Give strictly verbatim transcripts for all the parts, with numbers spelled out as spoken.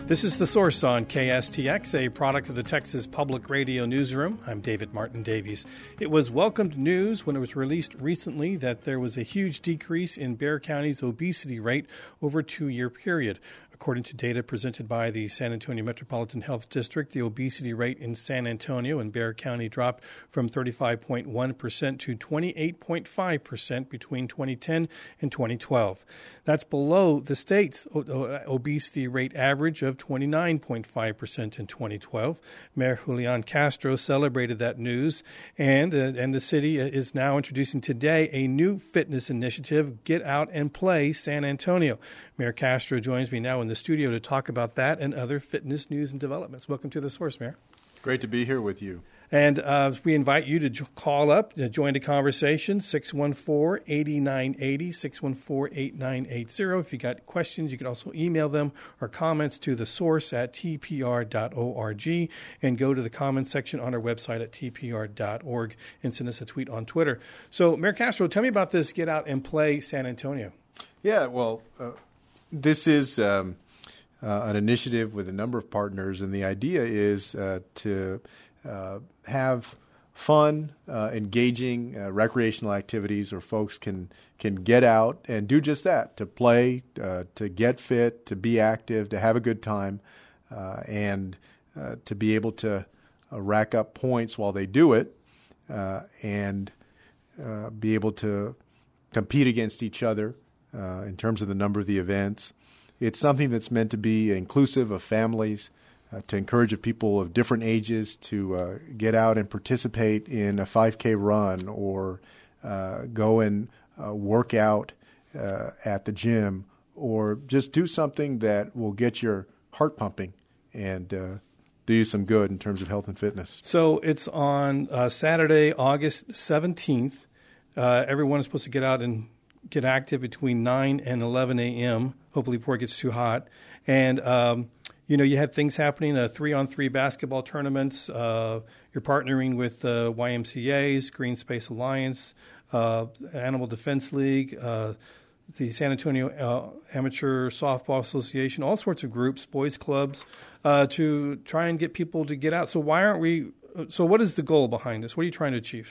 This is The Source on K S T X, a product of the Texas Public Radio Newsroom. I'm David Martin Davies. It was welcomed news when it was released recently that there was a huge decrease in Bexar County's obesity rate over a two-year period. According to data presented by the San Antonio Metropolitan Health District, the obesity rate in San Antonio and Bexar County dropped from thirty-five point one percent to twenty-eight point five percent between twenty ten and twenty twelve. That's below the state's obesity rate average of twenty-nine point five percent in twenty twelve. Mayor Julian Castro celebrated that news, and, uh, and the city is now introducing today a new fitness initiative, Get Out and Play San Antonio. Mayor Castro joins me now in the studio to talk about that and other fitness news and developments. Welcome to The Source, Mayor. Great to be here with you. And uh, we invite you to jo- call up, to join the conversation, six one four, eight nine eight zero, six one four, eight nine eight zero. If you got questions, you can also email them or comments to the source at t p r dot org, and go to the comments section on our website at t p r dot org and send us a tweet on Twitter. So, Mayor Castro, tell me about this Get Out and Play San Antonio. Yeah, well, uh, this is um, uh, an initiative with a number of partners, and the idea is uh, to uh, have fun, uh, engaging uh, recreational activities where folks can can get out and do just that, to play, uh, to get fit, to be active, to have a good time, uh, and uh, to be able to uh, rack up points while they do it, uh, and uh, be able to compete against each other uh, in terms of the number of the events. It's something that's meant to be inclusive of families, Uh, to encourage people of different ages to uh, get out and participate in a five K run, or uh, go and uh, work out uh, at the gym, or just do something that will get your heart pumping and uh, do you some good in terms of health and fitness. So it's on uh, Saturday, August seventeenth. Uh, everyone is supposed to get out and get active between nine and eleven a.m., hopefully before it gets too hot. And um You know, you have things happening, uh, three-on-three basketball tournaments. Uh, you're partnering with uh, Y M C As, Green Space Alliance, uh, Animal Defense League, uh, the San Antonio uh, Amateur Softball Association, all sorts of groups, boys clubs, uh, to try and get people to get out. So why aren't we – so what is the goal behind this? What are you trying to achieve?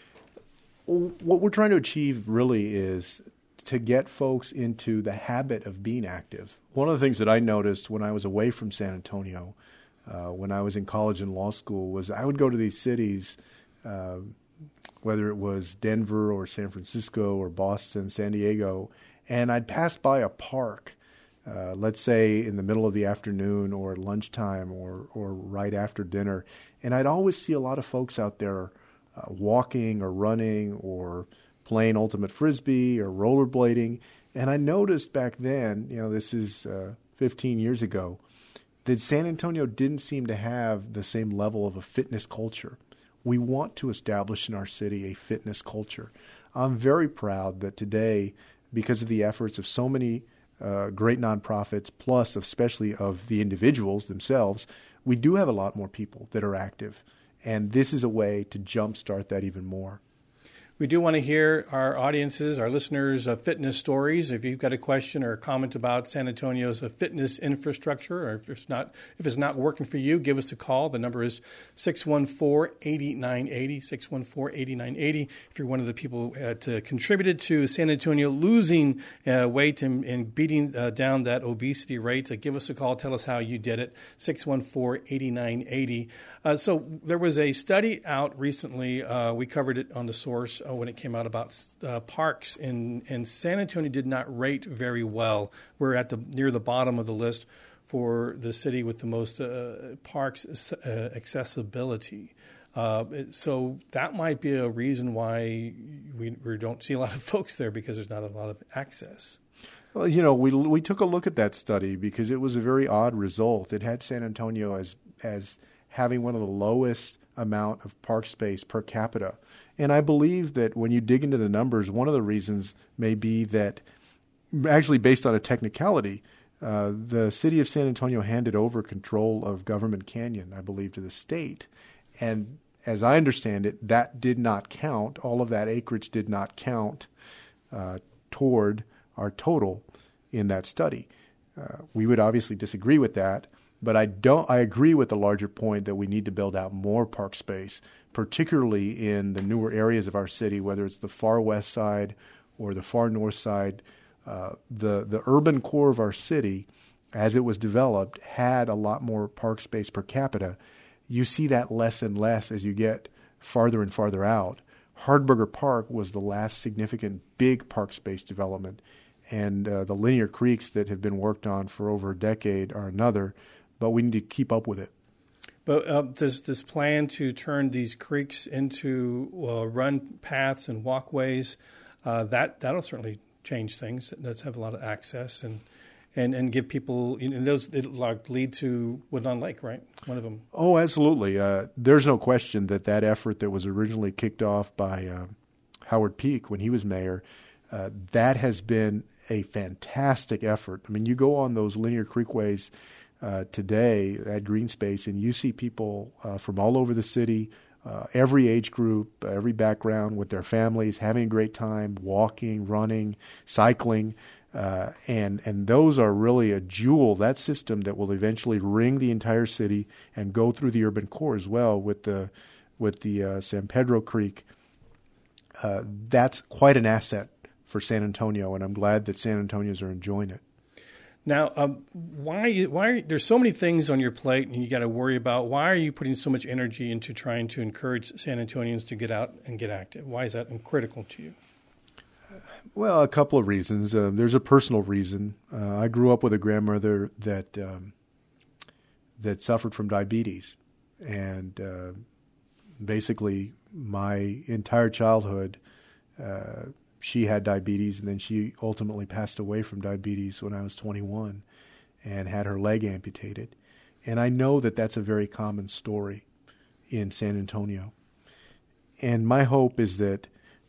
Well, what we're trying to achieve really is – to get folks into the habit of being active. One of the things that I noticed when I was away from San Antonio, uh, when I was in college and law school, was I would go to these cities, uh, whether it was Denver or San Francisco or Boston, San Diego, and I'd pass by a park, uh, let's say in the middle of the afternoon or at lunchtime or, or right after dinner, and I'd always see a lot of folks out there uh, walking or running or playing ultimate frisbee or rollerblading. And I noticed back then, you know, this is uh, fifteen years ago, that San Antonio didn't seem to have the same level of a fitness culture. We want to establish in our city a fitness culture. I'm very proud that today, because of the efforts of so many uh, great nonprofits, plus especially of the individuals themselves, we do have a lot more people that are active. And this is a way to jumpstart that even more. We do want to hear our audiences, our listeners' uh, fitness stories. If you've got a question or a comment about San Antonio's uh, fitness infrastructure, or if it's not if it's not working for you, give us a call. The number is six one four, eight nine eight zero, six one four, eight nine eight zero. If you're one of the people that uh, contributed to San Antonio losing uh, weight and, and beating uh, down that obesity rate, uh, give us a call. Tell us how you did it, six one four, eight nine eight zero. Uh, so there was a study out recently. Uh, we covered it on The Source uh, when it came out about uh, parks, in, and San Antonio did not rate very well. We're at the near the bottom of the list for the city with the most uh, parks uh, accessibility. Uh, so that might be a reason why we, we don't see a lot of folks there, because there's not a lot of access. Well, you know, we we took a look at that study because it was a very odd result. It had San Antonio as as having one of the lowest amount of park space per capita. And I believe that when you dig into the numbers, one of the reasons may be that, actually based on a technicality, uh, the city of San Antonio handed over control of Government Canyon, I believe, to the state. And as I understand it, that did not count. All of that acreage did not count uh, toward our total in that study. Uh, we would obviously disagree with that, but I don't. I agree with the larger point that we need to build out more park space, particularly in the newer areas of our city, whether it's the far west side or the far north side. Uh, the the urban core of our city, as it was developed, had a lot more park space per capita. You see that less and less as you get farther and farther out. Hardberger Park was the last significant big park space development, and uh, the linear creeks that have been worked on for over a decade are another, but we need to keep up with it. But uh, this this plan to turn these creeks into uh, run paths and walkways, uh, that that'll certainly change things. Let's have a lot of access and and, and give people, you know, those it like lead to Woodlawn Lake, right? One of them. Oh, absolutely. Uh, there's no question that that effort that was originally kicked off by uh, Howard Peak when he was mayor, uh, that has been a fantastic effort. I mean, you go on those linear creekways uh, today at Green Space, and you see people uh, from all over the city, uh, every age group, every background, with their families, having a great time, walking, running, cycling. Uh, and and those are really a jewel, that system that will eventually ring the entire city and go through the urban core as well with the with the uh, San Pedro Creek. Uh, that's quite an asset for San Antonio, and I'm glad that San Antonians are enjoying it. Now, um, why why there's so many things on your plate and you got to worry about? Why are you putting so much energy into trying to encourage San Antonians to get out and get active? Why is that critical to you? Well, a couple of reasons. Uh, there's a personal reason. Uh, I grew up with a grandmother that um, that suffered from diabetes, and uh, basically my entire childhood, uh, she had diabetes, and then she ultimately passed away from diabetes when I was twenty-one, and had her leg amputated. And I know that that's a very common story in San Antonio. And my hope is that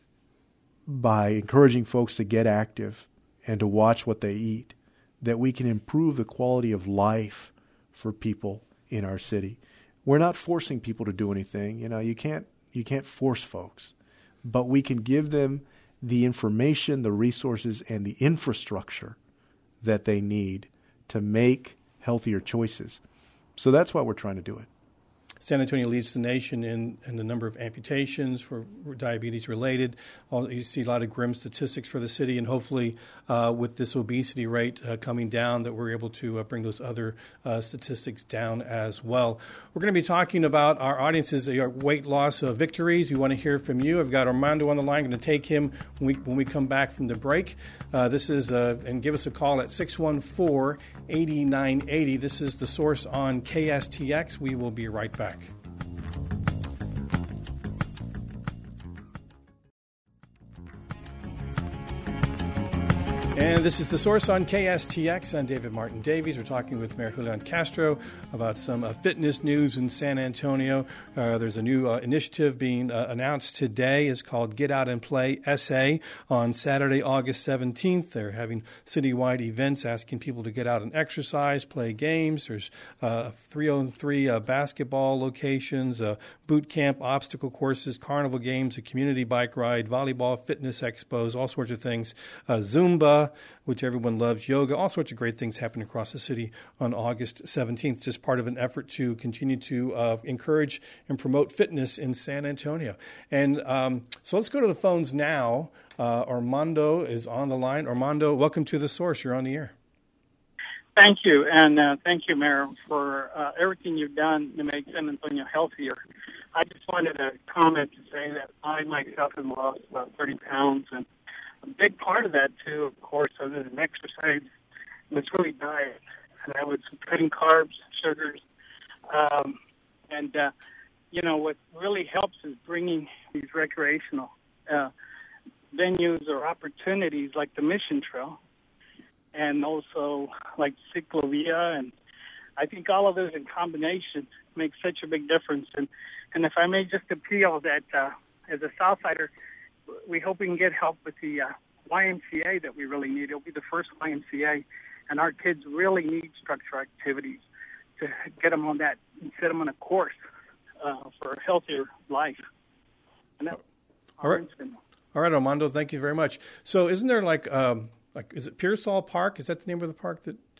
by encouraging folks to get active and to watch what they eat, that we can improve the quality of life for people in our city. We're not forcing people to do anything. You know, you can't you can't force folks, but we can give them the information, the resources, and the infrastructure that they need to make healthier choices. So that's why we're trying to do it. San Antonio leads the nation in, in the number of amputations for diabetes related. You see a lot of grim statistics for the city, and hopefully uh, with this obesity rate uh, coming down that we're able to uh, bring those other uh, statistics down as well. We're going to be talking about our audience's uh, weight loss uh, victories. We want to hear from you. I've got Armando on the line. I'm going to take him when we, when we come back from the break. Uh, this is, uh, and give us a call at six one four, eight nine eight zero. This is The Source on K S T X. We will be right back. And this is The Source on K S T X. I'm David Martin Davies. We're talking with Mayor Julian Castro about some uh, fitness news in San Antonio. Uh, there's a new uh, initiative being uh, announced today. It's called Get Out and Play S A on Saturday, August seventeenth. They're having citywide events asking people to get out and exercise, play games. There's uh, three on three uh, basketball locations, uh, boot camp, obstacle courses, carnival games, a community bike ride, volleyball, fitness expos, all sorts of things. Uh, Zumba, which everyone loves, yoga, all sorts of great things happen across the city on August seventeenth. It's just part of an effort to continue to uh, encourage and promote fitness in San Antonio. And um, so let's go to the phones now. Uh, Armando is on the line. Armando, welcome to The Source. You're on the air. Thank you, and uh, thank you, Mayor, for uh, everything you've done to make San Antonio healthier. I just wanted to comment to say that I myself have lost about thirty pounds, and a big part of that, too, of course, other than exercise, was really diet. And I was cutting carbs, sugars. Um, and, uh, you know, what really helps is bringing these recreational uh, venues or opportunities like the Mission Trail and also like Ciclovia. And I think all of those in combination make such a big difference. And, and if I may just appeal that uh, as a Southsider, we hope we can get help with the uh, Y M C A that we really need. It'll be the first Y M C A, and our kids really need structural activities to get them on that and set them on a course uh, for a healthier life. And that's all right, all right, Armando. Thank you very much. So, isn't there like, um, like, is it Pearsall Park? Is that the name of the park that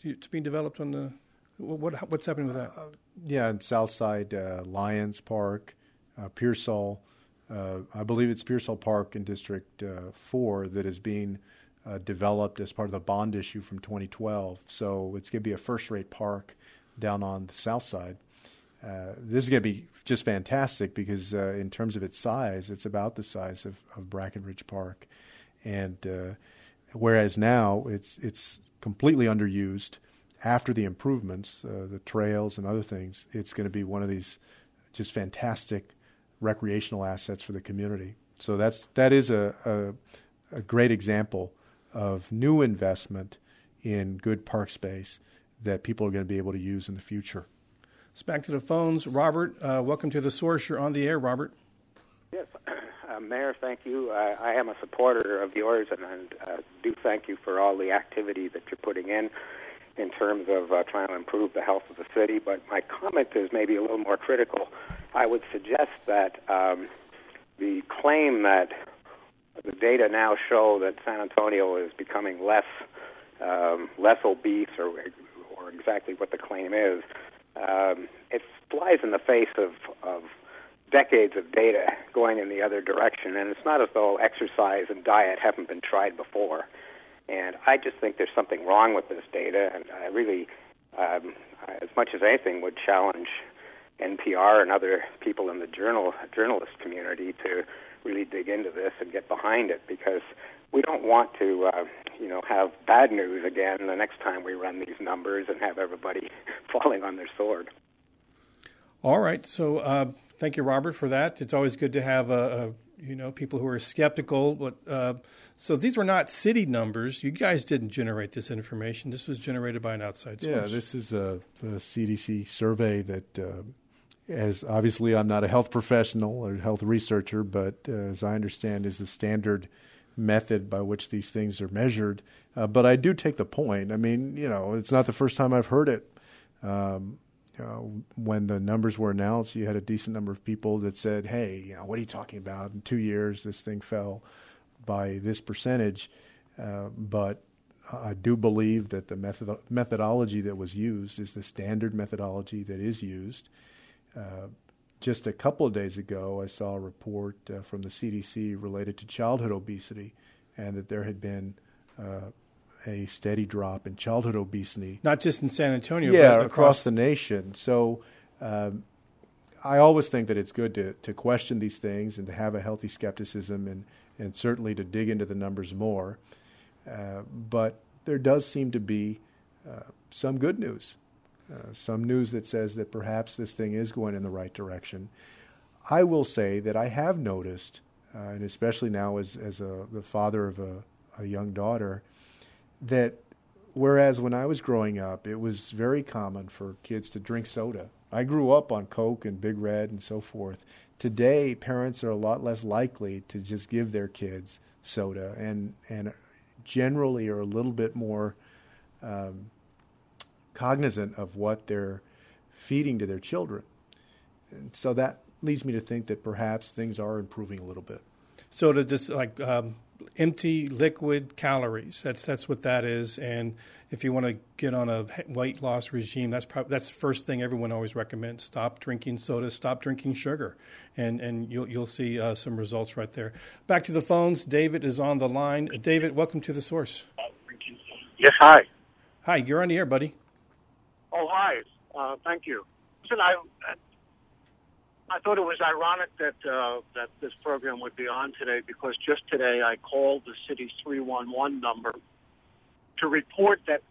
it's being developed on the what what's happening with that? Uh, yeah, in Southside uh, Lions Park, uh, Pearsall. Uh, I believe it's Pearsall Park in District uh, Four that is being uh, developed as part of the bond issue from twenty twelve. So it's going to be a first-rate park down on the south side. Uh, this is going to be just fantastic because uh, in terms of its size, it's about the size of, of Brackenridge Park. And uh, whereas now it's it's completely underused after the improvements, uh, the trails and other things, it's going to be one of these just fantastic recreational assets for the community. So that's that is a, a, a great example of new investment in good park space that people are going to be able to use in the future. So back to the phones. Robert, uh, welcome to The Source. You're on the air, Robert. Yes, uh, Mayor, thank you. Uh, I am a supporter of yours, and, and uh, do thank you for all the activity that you're putting in in terms of uh, trying to improve the health of the city. But my comment is maybe a little more critical. I would suggest that um, the claim that the data now show that San Antonio is becoming less um, less obese, or or exactly what the claim is, um, it flies in the face of, of decades of data going in the other direction. And it's not as though exercise and diet haven't been tried before. And I just think there's something wrong with this data, and I really, um, as much as anything, would challenge N P R and other people in the journal journalist community to really dig into this and get behind it, because we don't want to, uh, you know, have bad news again the next time we run these numbers and have everybody falling on their sword. All right. So uh, thank you, Robert, for that. It's always good to have a, a you know, people who are skeptical. But uh, so these were not city numbers. You guys didn't generate this information. This was generated by an outside source. Yeah, this is a, a C D C survey that, uh, as obviously I'm not a health professional or health researcher, but uh, as I understand is the standard method by which these things are measured. Uh, but I do take the point. I mean, you know, it's not the first time I've heard it. Um, you know, when the numbers were announced, you had a decent number of people that said, hey, you know, what are you talking about? In two years, this thing fell by this percentage. Uh, but I do believe that the method- methodology that was used is the standard methodology that is used. Uh, just a couple of days ago, I saw a report uh, from the C D C related to childhood obesity, and that there had been uh, a steady drop in childhood obesity. Not just in San Antonio, yeah, but across, across the nation. So um, I always think that it's good to, to question these things and to have a healthy skepticism, and, and certainly to dig into the numbers more. Uh, but there does seem to be uh, some good news, uh, some news that says that perhaps this thing is going in the right direction. I will say that I have noticed, uh, and especially now as, as a, the father of a, a young daughter, that whereas when I was growing up, it was very common for kids to drink soda. I grew up on Coke and Big Red and so forth. Today, parents are a lot less likely to just give their kids soda, and and generally are a little bit more um, cognizant of what they're feeding to their children. And so that leads me to think that perhaps things are improving a little bit. Soda, just like um, empty liquid calories. That's that's what that is. And if you want to get on a weight loss regime, that's probably that's the first thing everyone always recommends. Stop drinking soda. Stop drinking sugar, and and you'll you'll see uh, some results right there. Back to the phones. David is on the line. David, welcome to The Source. Yes, hi. Hi, you're on the air, buddy. Oh, hi. Uh, thank you. Listen, I I thought it was ironic that uh, that this program would be on today, because just today I called the city's three one one number to report that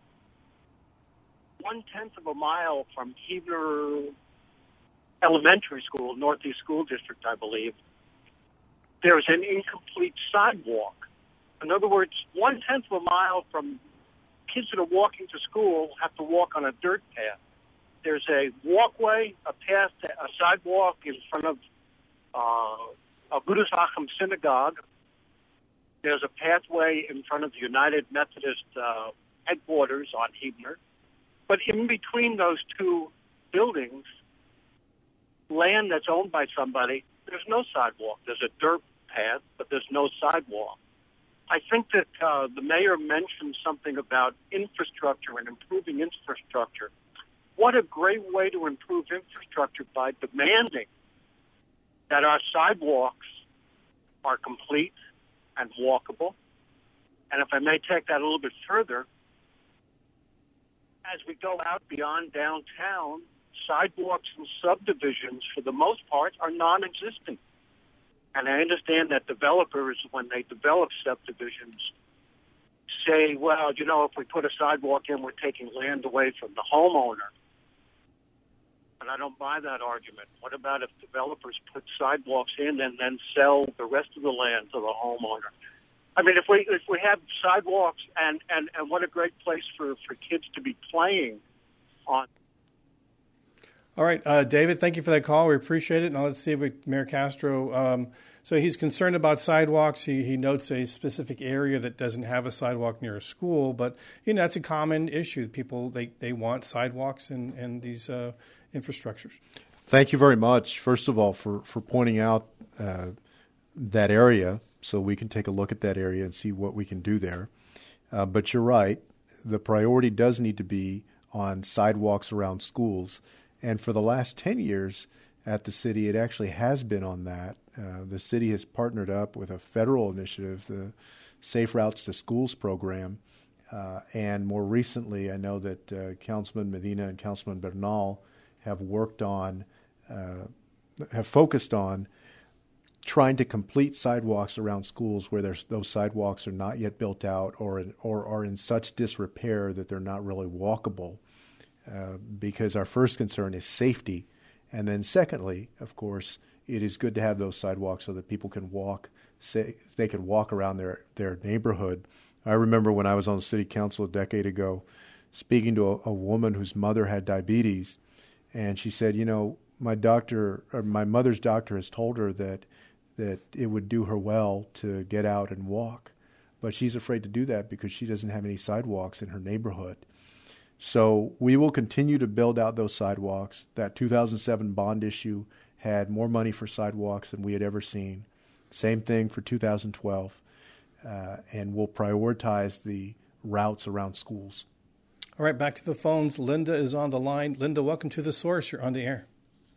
one-tenth of a mile from Huebner Elementary School, Northeast School District, I believe, there's an incomplete sidewalk. In other words, one-tenth of a mile from kids that are walking to school have to walk on a dirt path. There's a walkway, a path, a sidewalk in front of uh, Agudas Achim Synagogue. There's a pathway in front of the United Methodist uh, headquarters on Huebner. But in between those two buildings, land that's owned by somebody, there's no sidewalk. There's a dirt path, but there's no sidewalk. I think that uh, the mayor mentioned something about infrastructure and improving infrastructure. What a great way to improve infrastructure by demanding that our sidewalks are complete and walkable. And if I may take that a little bit further, as we go out beyond downtown, sidewalks and subdivisions, for the most part, are non-existent. And I understand that developers, when they develop subdivisions, say, well, you know, if we put a sidewalk in, we're taking land away from the homeowner. But I don't buy that argument. What about if developers put sidewalks in and then sell the rest of the land to the homeowner? I mean, if we if we have sidewalks, and, and, and what a great place for, for kids to be playing on. All right, uh, David, thank you for that call. We appreciate it. Now let's see if we, Mayor Castro, um, so he's concerned about sidewalks. He, he notes a specific area that doesn't have a sidewalk near a school, but you know that's a common issue. People, they, they want sidewalks and, and these uh, infrastructures. Thank you very much, first of all, for, for pointing out uh, that area so we can take a look at that area and see what we can do there. Uh, but you're right. The priority does need to be on sidewalks around schools. And for the last ten years at the city, it actually has been on that. Uh, the city has partnered up with a federal initiative, the Safe Routes to Schools program. Uh, and more recently, I know that uh, Councilman Medina and Councilman Bernal have worked on, uh, have focused on trying to complete sidewalks around schools where there's, those sidewalks are not yet built out or in, or are in such disrepair that they're not really walkable. Uh, because our first concern is safety. And then secondly, of course, it is good to have those sidewalks so that people can walk, say, they can walk around their, their neighborhood. I remember when I was on the city council a decade ago, speaking to a, a woman whose mother had diabetes, and she said, you know, my doctor, or my mother's doctor has told her that that it would do her well to get out and walk, but she's afraid to do that because she doesn't have any sidewalks in her neighborhood. So we will continue to build out those sidewalks. That two thousand seven bond issue had more money for sidewalks than we had ever seen. Same thing for two thousand twelve. Uh, and we'll prioritize the routes around schools. All right, back to the phones. Linda is on the line. Linda, welcome to The Source. You're on the air.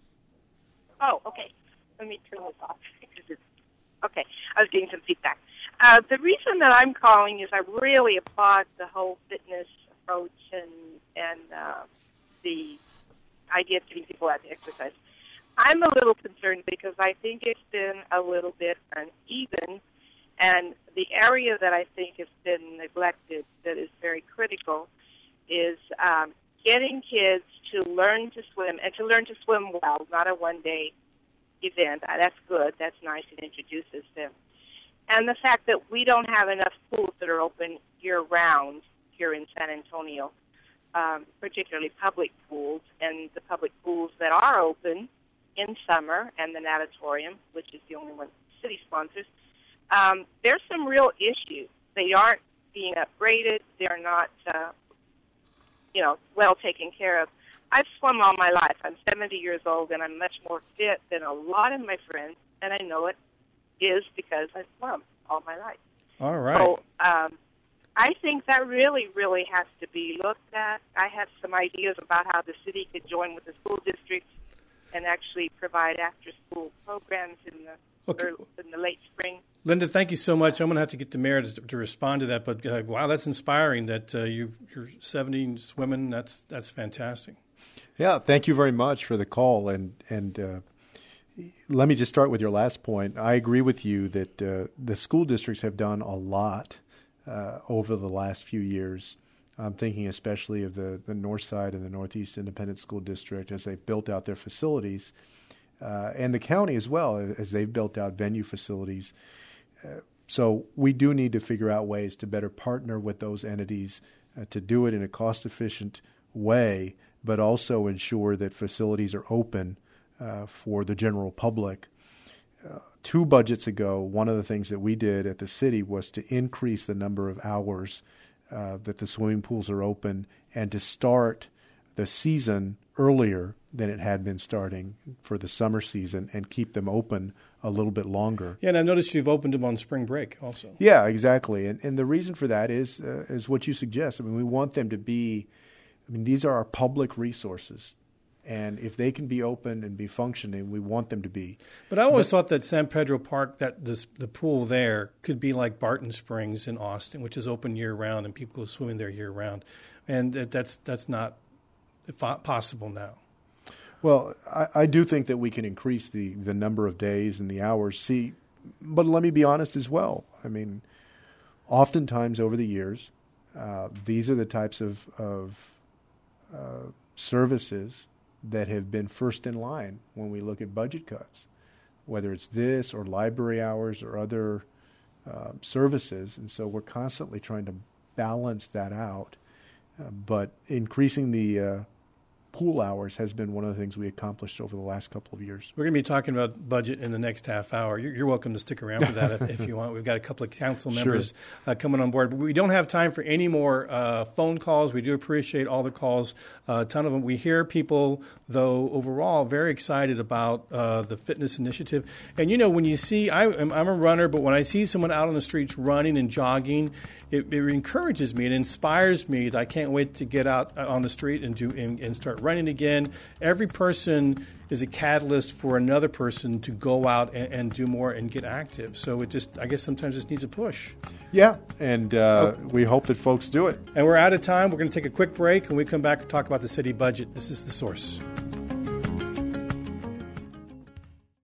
Oh, okay. Let me turn this off. Okay, I was getting some feedback. Uh, the reason that I'm calling is I really applaud the whole fitness approach and and uh, the idea of getting people out to exercise. I'm a little concerned because I think it's been a little bit uneven, and the area that I think has been neglected that is very critical is um, getting kids to learn to swim, and to learn to swim well, not a one-day event. Uh, that's good. That's nice. It introduces them. And the fact that we don't have enough pools that are open year-round here in San Antonio, um, particularly public pools, and the public pools that are open in summer, and the natatorium, which is the only one the city sponsors, um, there's some real issues. They aren't being upgraded. They're not, uh, you know, well taken care of. I've swum all my life. I'm seventy years old, and I'm much more fit than a lot of my friends, and I know it is because I swum all my life. All right. So um, I think that really, really has to be looked at. I have some ideas about how the city could join with the school districts and actually provide after-school programs in the Okay. early, in the late spring. Linda, thank you so much. I'm going to have to get the mayor to, to respond to that. But uh, wow, that's inspiring that uh, you've, you're seventy swimming. That's that's fantastic. Yeah, thank you very much for the call. And and uh, let me just start with your last point. I agree with you that uh, the school districts have done a lot uh, over the last few years. I'm thinking especially of the, the North Side and the Northeast Independent School District as they've built out their facilities, uh, and the county as well as they've built out venue facilities. Uh, so we do need to figure out ways to better partner with those entities uh, to do it in a cost-efficient way, but also ensure that facilities are open uh, for the general public. Uh, two budgets ago, one of the things that we did at the city was to increase the number of hours uh, that the swimming pools are open and to start the season earlier than it had been starting for the summer season and keep them open a little bit longer. Yeah, and I've noticed you've opened them on spring break also. Yeah, exactly. And and the reason for that is uh, is what you suggest. I mean, we want them to be, I mean, these are our public resources. And if they can be open and be functioning, we want them to be. But I always but, thought that San Pedro Park, that this, the pool there, could be like Barton Springs in Austin, which is open year-round, and people go swimming there year-round. And that's that's not possible now. Well, I, I do think that we can increase the, the number of days and the hours. See, but let me be honest as well. I mean, oftentimes over the years, uh, these are the types of, of uh, services that have been first in line when we look at budget cuts, whether it's this or library hours or other uh, services. And so we're constantly trying to balance that out. Uh, but increasing the uh, pool hours has been one of the things we accomplished over the last couple of years. We're going to be talking about budget in the next half hour. You're, you're welcome to stick around for that if, if you want. We've got a couple of council members sure. uh, coming on board. But we don't have time for any more uh, phone calls. We do appreciate all the calls, uh, a ton of them. We hear people, though, overall very excited about uh, the fitness initiative. And, you know, when you see, I, I'm, I'm a runner, but when I see someone out on the streets running and jogging, it, it encourages me. It inspires me. I can't wait to get out on the street and do and, and start running again. Every person is a catalyst for another person to go out and, and do more and get active. So it just, I guess sometimes it needs a push. Yeah, and uh, oh. we hope that folks do it. And we're out of time. We're going to take a quick break, and we come back and talk about the city budget. This is The Source.